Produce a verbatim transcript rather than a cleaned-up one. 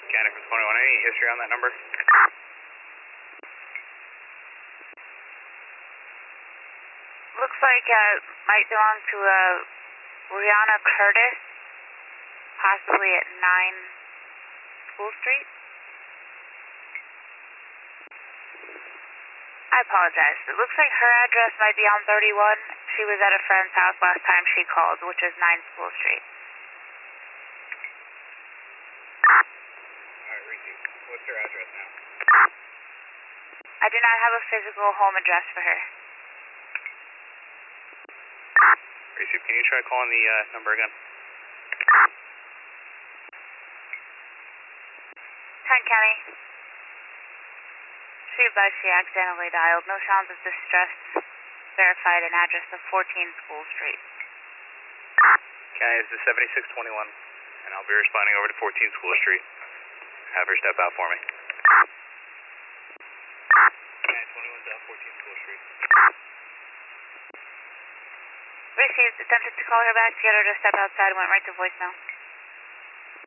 Mechanic from twenty-one, any history on that number? Looks like uh, might belong to uh, Rihanna Curtis, possibly at nine School Street. I apologize. It looks like her address might be on thirty-one. She was at a friend's house last time she called, which is nine School Street. Alright, Reese, what's her address now? I do not have a physical home address for her. Reese, can you try calling the uh, number again? ten County. She advised she accidentally dialed. No sounds of distress. Verified an address of fourteen School Street. County, this is seventy-six twenty-one, and I'll be responding over to fourteen School Street. Have her step out for me. County, twenty-one South fourteen School Street. Received. Attempted to call her back to get her to step outside and went right to voicemail.